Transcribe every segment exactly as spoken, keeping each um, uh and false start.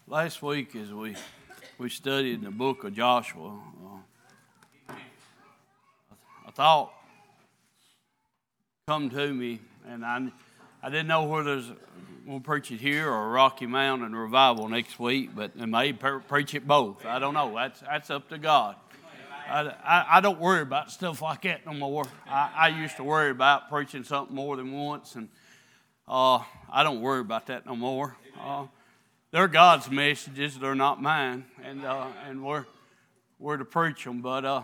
Last week, as we we studied in the book of Joshua, uh, a thought come to me, and I I didn't know whether there's we'll preach it here or Rocky Mountain Revival next week, but I may per- preach it both. I don't know. That's that's up to God. I, I, I don't worry about stuff like that no more. I, I used to worry about preaching something more than once, and uh, I don't worry about that no more. Uh, they're God's messages; they're not mine, and uh, and we're we're to preach them. But uh,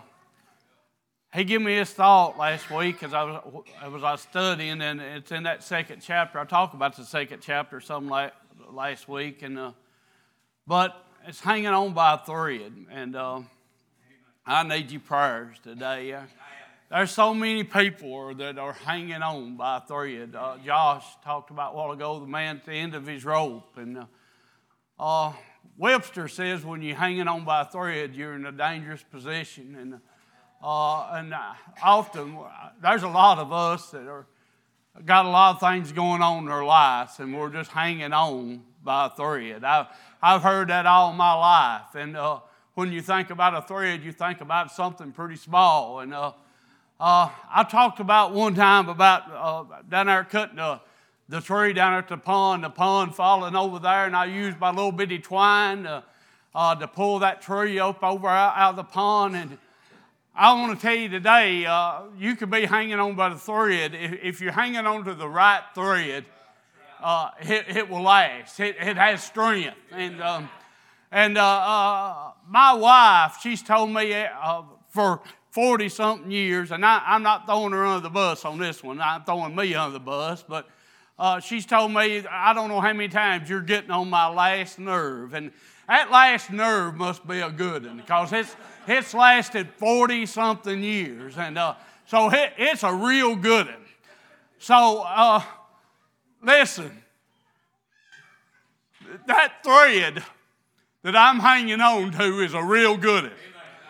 he gave me his thought last week as I was as I was studying, and it's in that second chapter. I talked about the second chapter some like last week, and uh, but it's hanging on by a thread, and. Uh, I need your prayers today. There's so many people that are hanging on by a thread. Uh, Josh talked about a while ago the man at the end of his rope. And uh, uh, Webster says when you're hanging on by a thread, you're in a dangerous position. And, uh, and uh, often there's a lot of us that are got a lot of things going on in our lives, and we're just hanging on by a thread. I've, I've heard that all my life. And uh, when you think about a thread, you think about something pretty small. And uh, uh, I talked about one time about uh, down there cutting the, the tree down at the pond, the pond falling over there, and I used my little bitty twine to, uh, to pull that tree up over out, out of the pond. And I want to tell you today, uh, you could be hanging on by the thread. If, if you're hanging on to the right thread, uh, it, it will last. It, it has strength. And um, And uh, uh, my wife, she's told me uh, for forty-something years, and I, I'm not throwing her under the bus on this one. I'm throwing me under the bus, but uh, she's told me, I don't know how many times you're getting on my last nerve. And that last nerve must be a good one, because it's, it's lasted forty-something years. And uh, so it, it's a real good one. So uh, listen, that thread that I'm hanging on to is a real good one.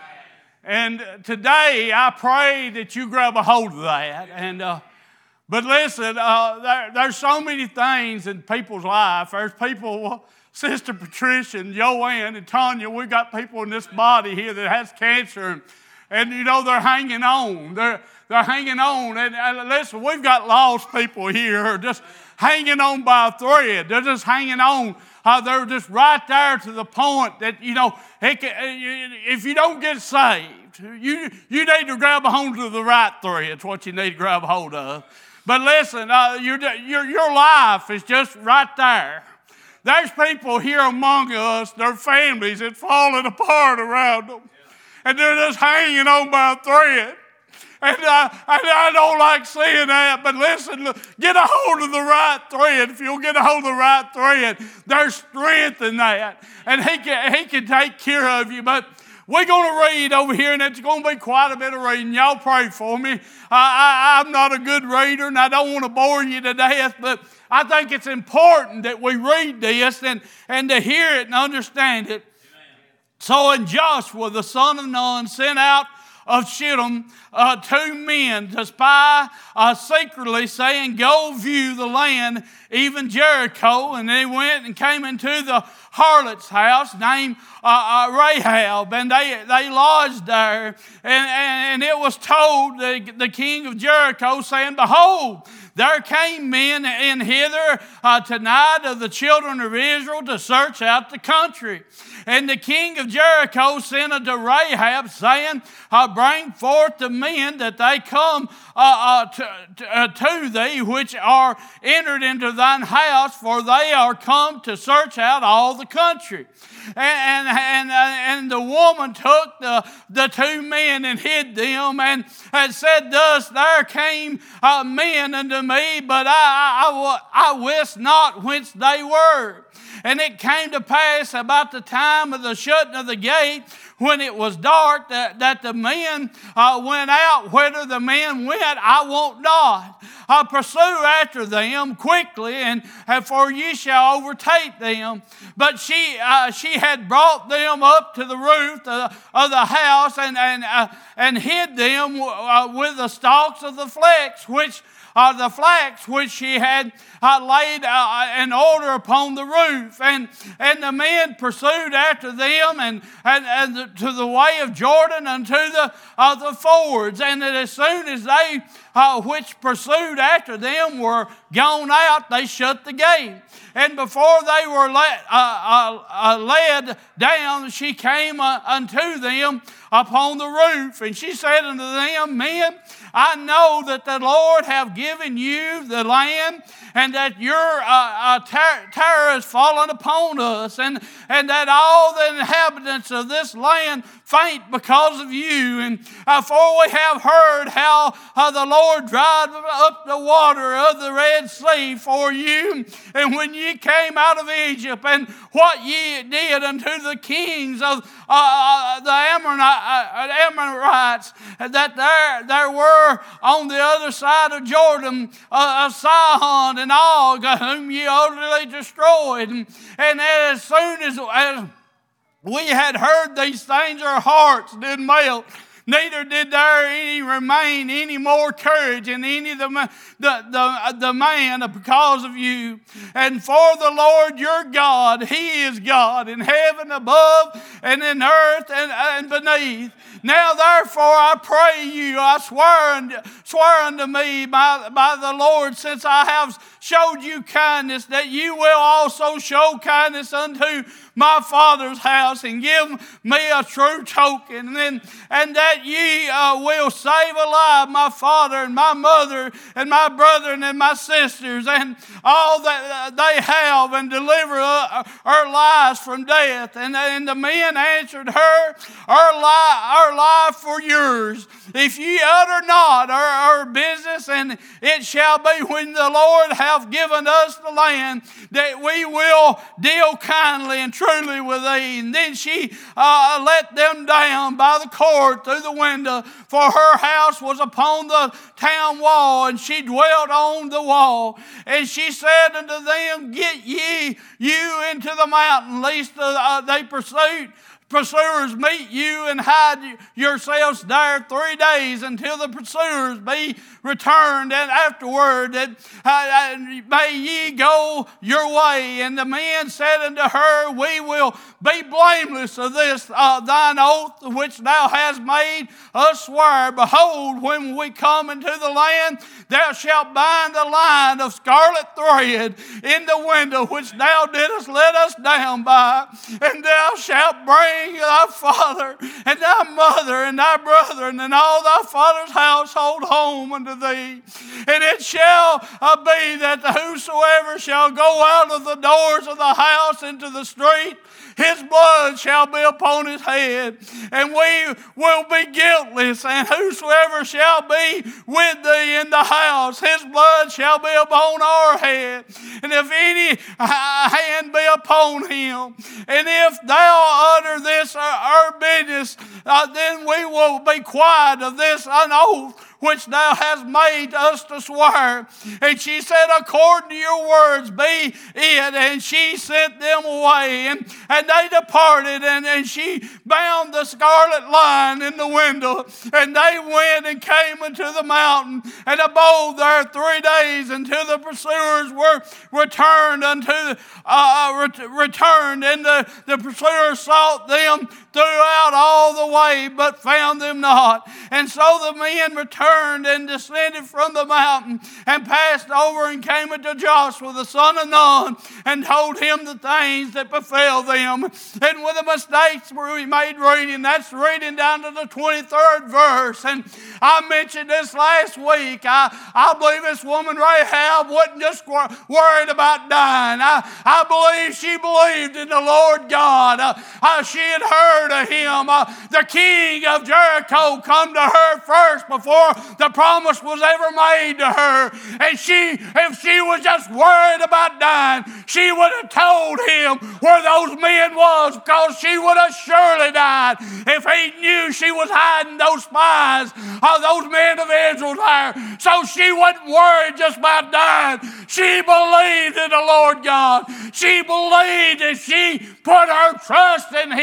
And today I pray that you grab a hold of that. And uh, but listen, uh, there, there's so many things in people's life. There's people, Sister Patricia and Joanne and Tanya, we got people in this body here that has cancer, and, and you know they're hanging on. They're they're hanging on. And, and listen, we've got lost people here who are just hanging on by a thread. They're just hanging on. Uh, they're just right there to the point that, you know, it can, if you don't get saved, you you need to grab a hold of the right thread. It's what you need to grab a hold of. But listen, uh, your, your, your life is just right there. There's people here among us, their families, that's falling apart around them. And they're just hanging on by a thread. And I, and I don't like seeing that, but listen, get a hold of the right thread. If you'll get a hold of the right thread, there's strength in that. And he can, he can take care of you. But we're going to read over here, and it's going to be quite a bit of reading. Y'all pray for me. I, I, I'm not a good reader, and I don't want to bore you to death, but I think it's important that we read this and, and to hear it and understand it. Amen. So in Joshua, the son of Nun, sent out of Shittim, uh, two men to spy uh, secretly, saying, go view the land, even Jericho. And they went and came into the harlot's house named uh, uh, Rahab, and they, they lodged there. And, and, and it was told the, the king of Jericho, saying, behold, there came men in hither uh, tonight of the children of Israel to search out the country. And the king of Jericho sent unto Rahab, saying, uh, bring forth the men that they come uh, uh, to, to, uh, to thee, which are entered into thine house, for they are come to search out all the country. And, and, and, and the woman took the, the two men and hid them, and, and said, thus there came uh, men unto me, but I, I, I wist not whence they were. And it came to pass about the time of the shutting of the gate, when it was dark, that, that the men uh, went out. Whither the men went, I wot not. Uh, pursue after them quickly, and, and for ye shall overtake them. But she uh, she had brought them up to the roof of, of the house, and and uh, and hid them uh, with the stalks of the flax, which uh, the flax which she had uh, laid uh, in order upon the roof. And, and the men pursued after them and, and, and the, to the way of Jordan unto the, uh, the fords. And that as soon as they uh, which pursued after them were gone out, they shut the gate. And before they were let, uh, uh, uh, led down, she came uh, unto them upon the roof. And she said unto them, Men, I know that the Lord have given you the land, and that your uh, uh, ter- terror has fallen upon us, and, and that all the inhabitants of this land faint because of you. And uh, for we have heard how uh, the Lord dried up the water of the Red Sea for you, and when ye came out of Egypt, and what ye did unto the kings of uh, uh, the Amorites, that there, there were on the other side of Jordan uh, Sihon and Og, whom ye utterly destroyed. And, and as soon as, as we had heard these things, our hearts did melt. Neither did there any remain any more courage in any of the, the, the, the man because of you. And for the Lord your God, He is God in heaven above and in earth and, and beneath. Now therefore I pray you, I swear unto, swear unto me by, by the Lord, since I have showed you kindness, that you will also show kindness unto my father's house, and give me a true token, and, and that ye uh, will save alive my father and my mother and my brethren and my sisters and all that they have, and deliver uh, our lives from death. And, and the men answered her, our, li- our life for yours, if ye utter not our, our business, and it shall be when the Lord hath given us the land, that we will deal kindly and truly with thee. And then she uh, let them down by the cord through the window, for her house was upon the town wall, and she dwelt on the wall. And she said unto them, Get ye you into the mountain, lest uh, they pursue pursuers meet you, and hide yourselves there three days until the pursuers be returned, and afterward that uh, may ye go your way. And the men said unto her, We will be blameless of this uh, thine oath which thou hast made us swear. Behold, when we come into the land, thou shalt bind the line of scarlet thread in the window which thou didst let us down by, and thou shalt bring thy father and thy mother and thy brethren and all thy father's household home unto thee. And it shall uh, be that whosoever shall go out of the doors of the house into the street, his blood shall be upon his head, and we will be guiltless. And whosoever shall be with thee in the house, his blood shall be upon our head. And if any hand be upon him, and if thou utter this our business, uh, then we will be quiet of this an oath which thou hast made us to swear. And she said, According to your words be it. And she sent them away, and, and they departed, and, and she bound the scarlet line in the window, and they went and came into the mountain, and abode there three days until the pursuers were returned unto uh, ret- returned, and the, the pursuers sought them throughout all the way, but found them not. And so the men returned and descended from the mountain, and passed over, and came unto Joshua the son of Nun, and told him the things that befell them. And with the mistakes we made reading, that's reading down to the twenty-third verse. And I mentioned this last week. I, I believe this woman Rahab wasn't just worried about dying. I, I believe she believed in the Lord God. Uh, uh, she had heard of him. Uh, the king of Jericho come to her first before the promise was ever made to her. And she, if she was just worried about dying, she would have told him where those men was, because she would have surely died if he knew she was hiding those spies of those men of Israel there. So she wasn't worried just about dying. She believed in the Lord God. She believed, and she put her trust in him.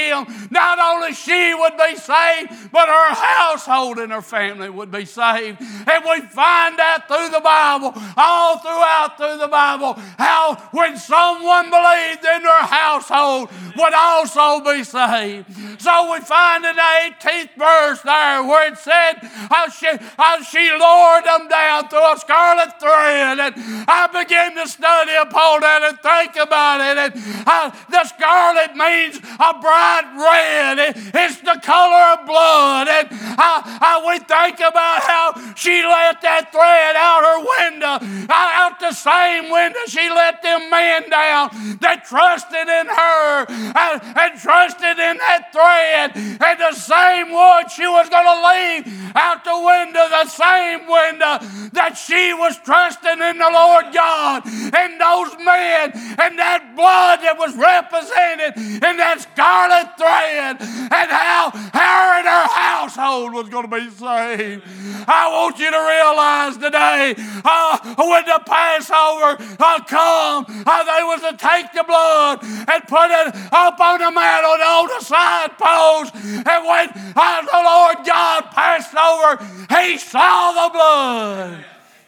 him, not only she would be saved, but her household and her family would be saved. And we find out through the Bible, all throughout through the Bible, how when someone believed in their household would also be saved. So we find in the eighteenth verse there where it said how she, how she lowered them down through a scarlet thread. And I began to study upon that and think about it. And how the scarlet means a bright red. It, it's the color of blood. And how, how we think about how she let that thread out her window, out the same window she let them men down that trusted in her and, and trusted in that thread. And the same one she was going to leave out the window, the same window that she was trusting in the Lord God and those men and that blood that was represented in that scarlet thread, and how her and her household was going to be saved. I want you to realize today, uh, when the Passover uh, come, uh, they was to take the blood and put it up on the mantle and on the side post. And when uh, the Lord God passed over, he saw the blood.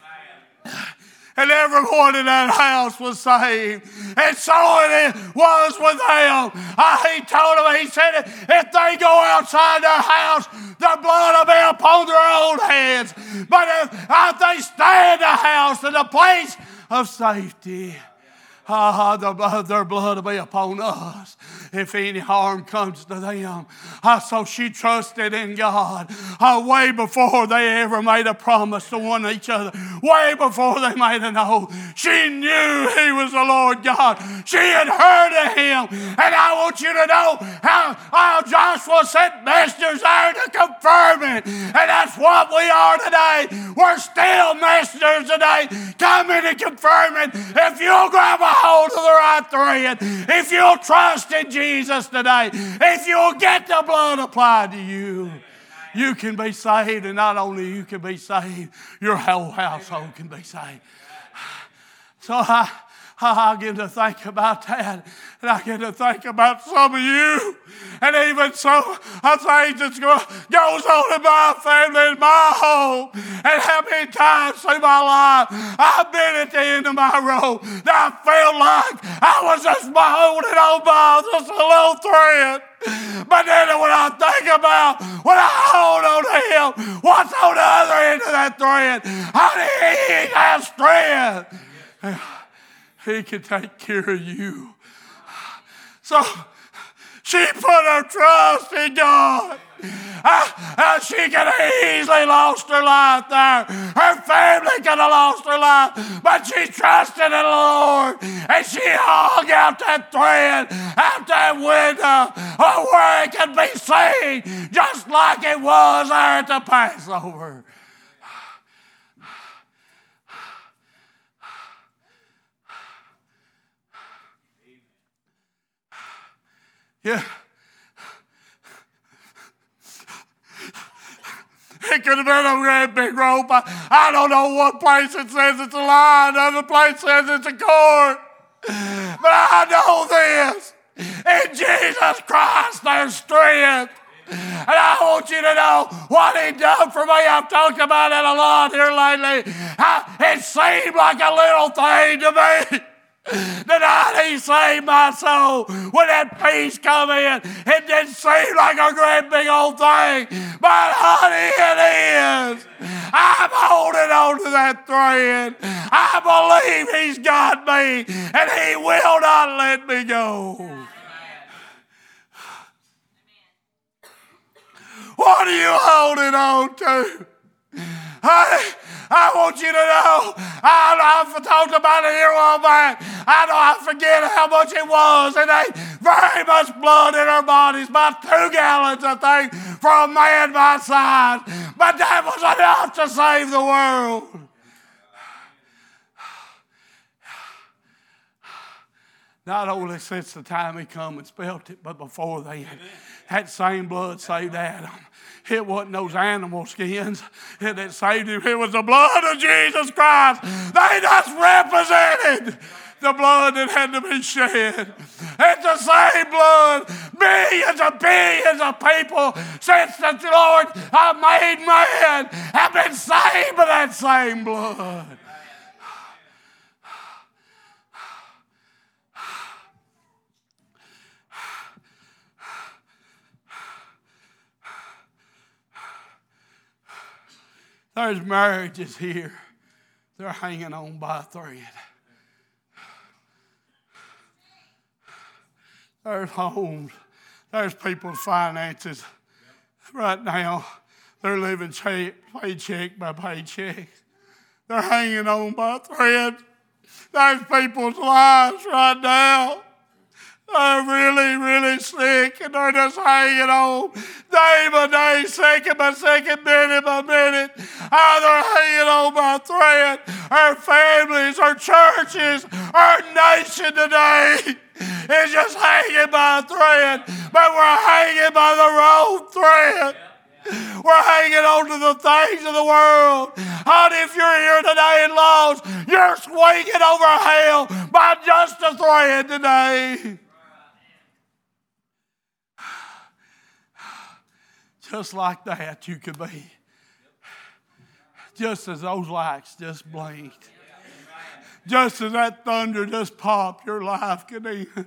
And everyone in that house was saved. And so it was with them. Uh, he told them, he said, if they go outside their house, the blood will be upon their own heads. But if, if they stay in the house, in the place of safety, Ah, the blood, their blood will be upon us if any harm comes to them. Ah, so she trusted in God ah, way before they ever made a promise to one each other. Way before they made an oath. She knew he was the Lord God. She had heard of him. And I want you to know how, how Joshua sent messengers there to confirm it. And that's what we are today. We're still messengers today, coming and confirming. If you'll grab a hold of the right thread, if you'll trust in Jesus today, if you'll get the blood applied to you, you can be saved. And not only you can be saved, your whole household can be saved. So I, I get to think about that. And I get to think about some of you. And even some of things that goes on in my family, in my home. And how many times through my life I've been at the end of my rope that I felt like I was just holding on by just a little thread. But then when I think about when I hold on to him, what's on the other end of that thread? How did he have strength? He can take care of you. So she put her trust in God. Uh, uh, she could have easily lost her life there. Her family could have lost her life. But she trusted in the Lord. And she hung out that thread out that window uh, where it could be seen just like it was there at the Passover. Yeah. It could have been a great big rope. I, I don't know what place it says it's a line, other place says it's a cord. But I know this. In Jesus Christ there's strength. And I want you to know what he done for me. I've talked about it a lot here lately. I, it seemed like a little thing to me. The night he saved my soul, when that peace come in, it didn't seem like a great big old thing. But honey, it is. I'm holding on to that thread. I believe he's got me, and he will not let me go. What are you holding on to? I, I want you to know, I, I've talked about it here a while back. I know I forget how much it was. It ain't very much blood in our bodies, about two gallons, I think, for a man my size. But that was enough to save the world. Not only since the time he come and spelt it, but before then, that same blood saved Adam. It wasn't those animal skins that saved him. It was the blood of Jesus Christ. They just represented the blood that had to be shed. It's the same blood millions of billions of people since the Lord I made man have been saved by that same blood. There's marriages here. They're hanging on by a thread. There's homes. There's people's finances. Right now, they're living check, paycheck by paycheck. They're hanging on by a thread. There's people's lives right now. They're really, really sick, and they're just hanging on day by day, second by second, minute by minute. Oh, they're hanging on by a thread. Our families, our churches, our nation today is just hanging by a thread, but we're hanging by the wrong thread. We're hanging on to the things of the world. And if you're here today and lost, you're swinging over hell by just a thread today. Just like that, you could be. Just as those lights just blinked. Just as that thunder just popped, your life could end.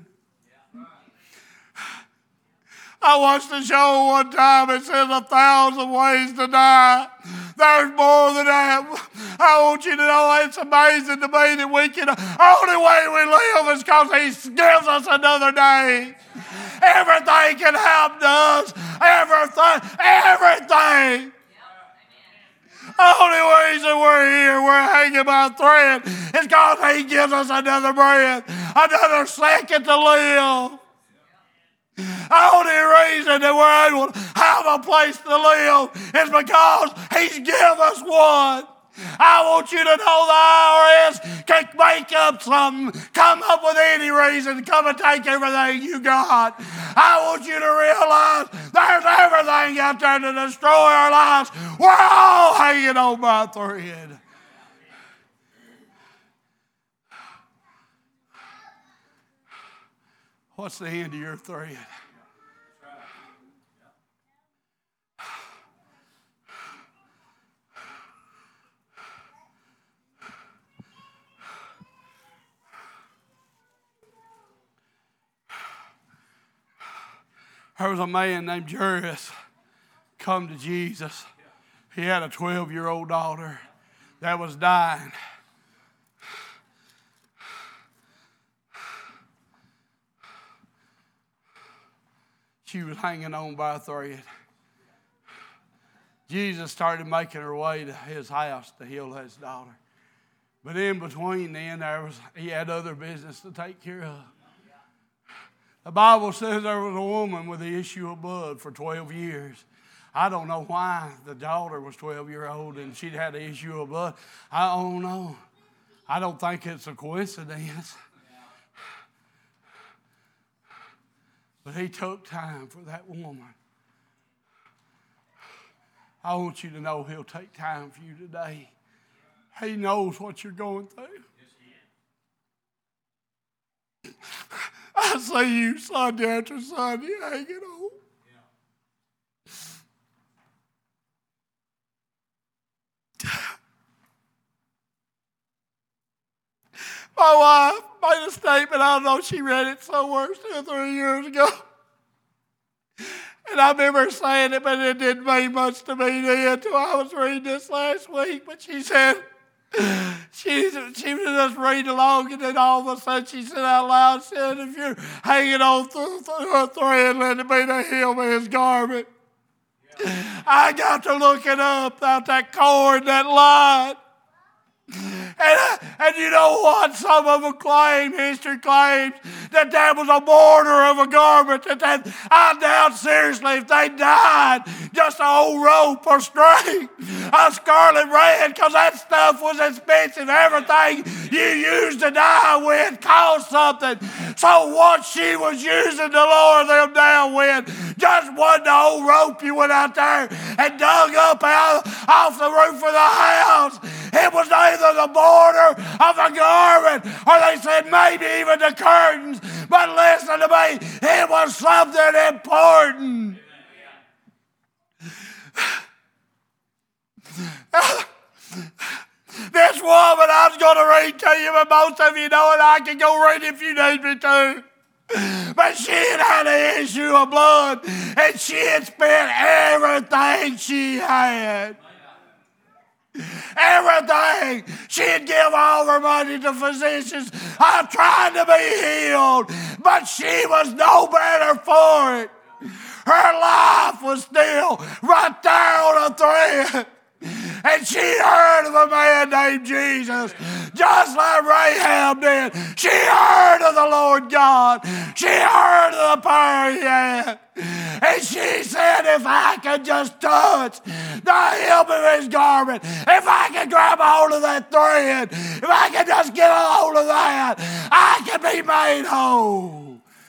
I watched a show one time. It says a thousand ways to die. There's more than that. I want you to know it's amazing to me that we can, the only way we live is because He gives us another day. Everything can happen to us. Everything. Everything. The only reason we're here, we're hanging by a thread, is because He gives us another breath, another second to live. The only reason that we're able to have a place to live is because He's given us one. I want you to know the I R S can make up something, come up with any reason, come and take everything you got. I want you to realize there's everything out there to destroy our lives. We're all hanging on by a thread. What's the end of your thread? There was a man named Jairus come to Jesus. He had a twelve-year-old daughter that was dying. She was hanging on by a thread. Jesus started making her way to his house to heal his daughter. But in between then, there was he had other business to take care of. The Bible says there was a woman with the issue of blood for twelve years. I don't know why the daughter was twelve years old and she'd had the issue of blood. I don't know. I don't think it's a coincidence. But He took time for that woman. I want you to know He'll take time for you today. He knows what you're going through. I see you Sunday after Sunday hanging on. Yeah. My wife made a statement. I don't know, she read it somewhere two or three years ago. And I remember saying it, but it didn't mean much to me then until I was reading this last week. But she said, She, she was just reading along, and then all of a sudden she said out loud, said, if you're hanging on through, through a thread, let it be the hem of His garment. Yeah. I got to looking up out that cord, that line. And, and you know what? Some of them claim, history claims, that that was a border of a garment. That, that I doubt seriously if they died just an old rope or string, a scarlet red, because that stuff was expensive. Everything you used to die with cost something. So what she was using to lower them down with Just one old rope you went out there and dug up out off the roof of the house. It was either the border of the garment, or they said maybe even the curtains. But listen to me, it was something important. This woman I was going to read to you, but most of you know it. I can go read if you need me to. But she had had an issue of blood, and she had spent everything she had. Everything. She'd give all her money to physicians. I'm trying to be healed, but she was no better for it. Her life was still right there on a thread. And she heard of a man named Jesus, just like Rahab did. She heard of the Lord God. She heard of the power he had. And she said, if I could just touch the hem of his garment, if I could grab a hold of that thread, if I could just get a hold of that, I could be made whole.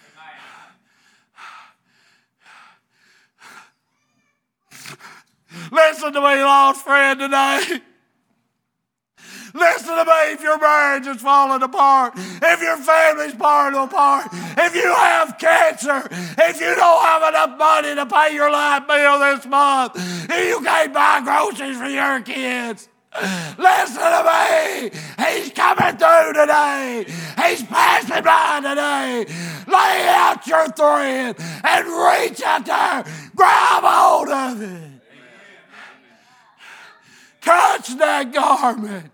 Listen to me, lost friend, today. Listen to me, if your marriage is falling apart, if your family's falling apart, if you have cancer, if you don't have enough money to pay your light bill this month, if you can't buy groceries for your kids, listen to me. He's coming through today. He's passing by today. Lay out your thread and reach out there. Grab hold of it. Touch that garment.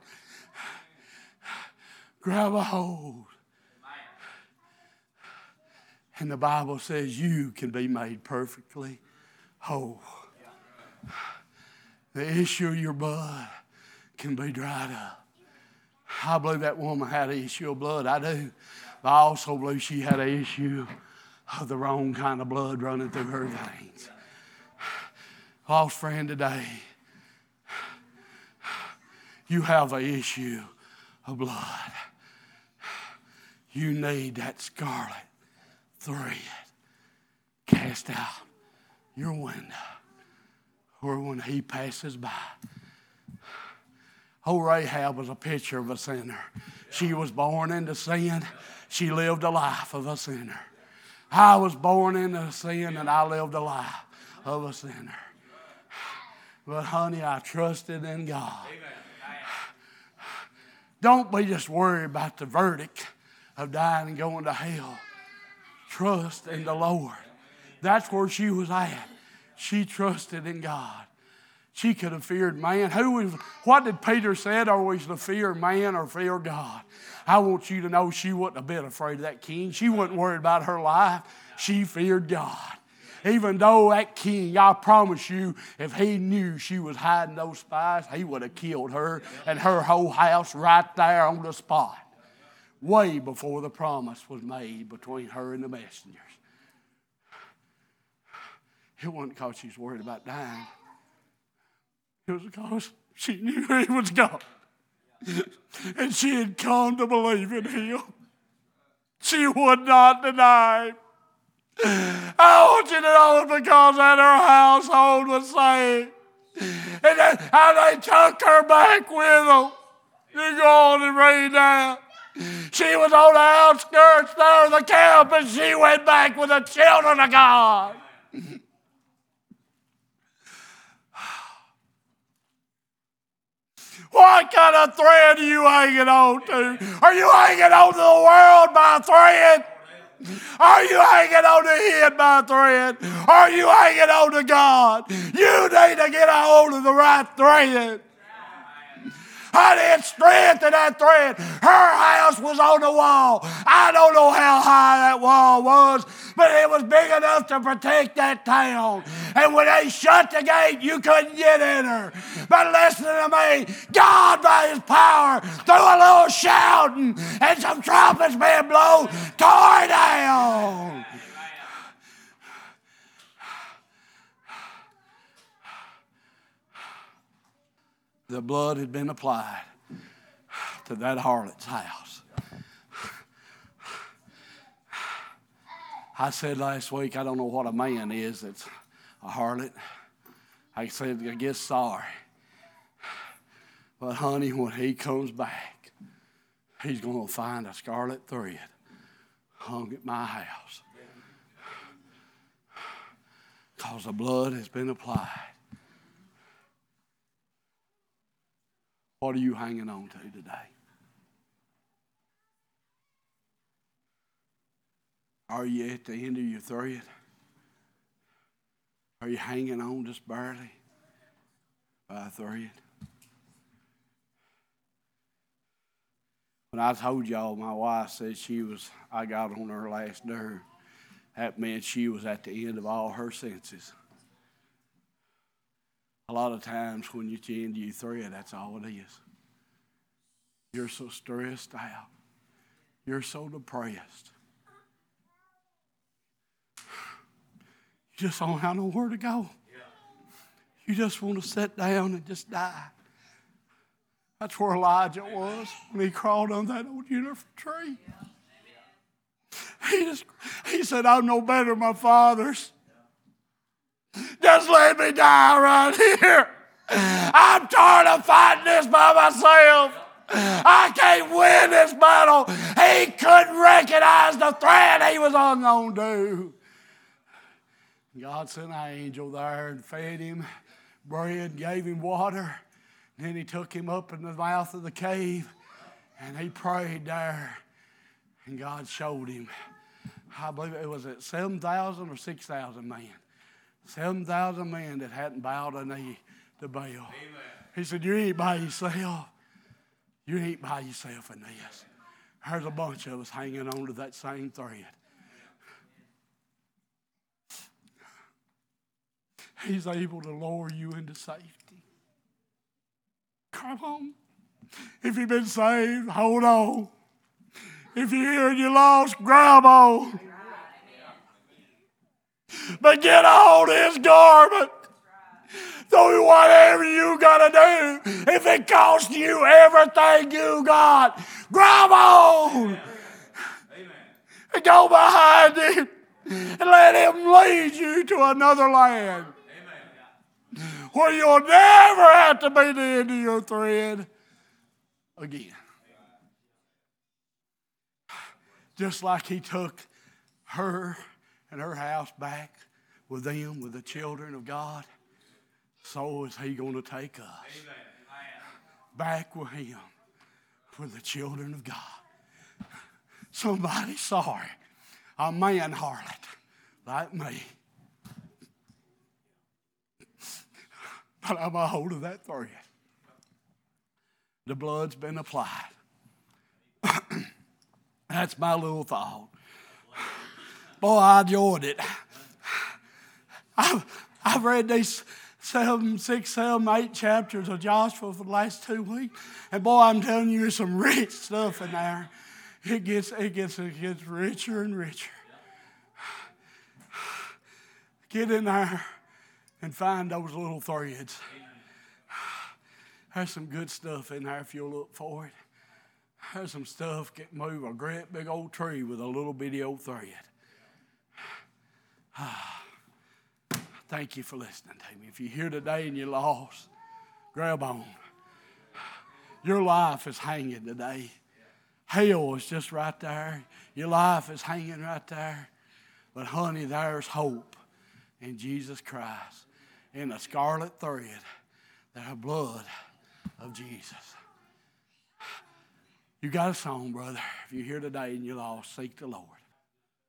Grab a hold. And the Bible says you can be made perfectly whole. The issue of your blood can be dried up. I believe that woman had an issue of blood. I do. But I also believe she had an issue of the wrong kind of blood running through her veins. Lost friend, today, you have an issue of blood. You need that scarlet thread cast out your window, or when he passes by. Old Rahab was a picture of a sinner. She was born into sin. She lived a life of a sinner. I was born into sin, and I lived a life of a sinner. But honey, I trusted in God. Don't be just worried about the verdict of dying and going to hell. Trust in the Lord. That's where she was at. She trusted in God. She could have feared man. Who was, what did Peter say? Are we to fear man or fear God? I want you to know she wasn't a bit afraid of that king. She wasn't worried about her life. She feared God. Even though that king, I promise you, if he knew she was hiding those spies, he would have killed her and her whole house right there on the spot, way before the promise was made between her and the messengers. It wasn't because she was worried about dying. It was because she knew he was God. And she had come to believe in him. She would not deny him. I want you to know it's because that her household was saved. And that, how they took her back with them. You go on and read that. She was on the outskirts there of the camp, and she went back with the children of God. What kind of thread are you hanging on to? Are you hanging on to the world by a thread? Are you hanging on to Him by a thread? Are you hanging on to God? You need to get a hold of the right thread. I need strength in that thread. Her house was on the wall. I don't know how high that wall was, but it was big enough to protect that town. And when they shut the gate, you couldn't get in her. But listen to me, God by His power, through a little shouting and some trumpets being blown, tore it down. The blood had been applied to that harlot's house. I said last week, I don't know what a man is that's a harlot. I said, I guess sorry. But honey, when he comes back, he's going to find a scarlet thread hung at my house. Because the blood has been applied. What are you hanging on to today? Are you at the end of your thread? Are you hanging on just barely by a thread? When I told y'all my wife said she was, I got on her last nerve, that meant she was at the end of all her senses. A lot of times when you're at the end of your thread, that's all it is. You're so stressed out. You're so depressed. You just don't have nowhere to go. You just want to sit down and just die. That's where Elijah was when he crawled on that old juniper tree. He just, he said, I'm no better than my fathers. Just let me die right here. I'm tired of fighting this by myself. I can't win this battle. He couldn't recognize the thread he was hung on to. God sent an angel there and fed him bread, gave him water. Then he took him up in the mouth of the cave and he prayed there. And God showed him, I believe it was at seven thousand or six thousand men. seven thousand men that hadn't bowed a knee to Baal. Amen. He said, you ain't by yourself. You ain't by yourself in this. There's a bunch of us hanging on to that same thread. He's able to lower you into safety. Come on. If you've been saved, hold on. If you're here and you're lost, grab on. But get on his garment. Do whatever you got to do. If it costs you everything you got, grab on. Amen. And go behind him and let him lead you to another land. Amen. Where you'll never have to be the end of your thread again. Just like he took her and her house back with them, with the children of God, so is he going to take us Amen. Back with him, with the children of God. Somebody sorry, a man harlot like me. But I'm a hold of that thread. The blood's been applied. That's my little thought. Boy, I enjoyed it. I've, I've read these seven, six, seven, eight chapters of Joshua for the last two weeks. And boy, I'm telling you, there's some rich stuff in there. It gets, it gets, it gets richer and richer. Get in there and find those little threads. There's some good stuff in there if you'll look for it. There's some stuff that can move a great big old tree with a little bitty old thread. Thank you for listening to me. If you're here today and you're lost, grab on. Your life is hanging today. Hell is just right there. Your life is hanging right there. But honey, there's hope in Jesus Christ, in the scarlet thread, the blood of Jesus. You got a song, brother. If you're here today and you're lost, seek the Lord.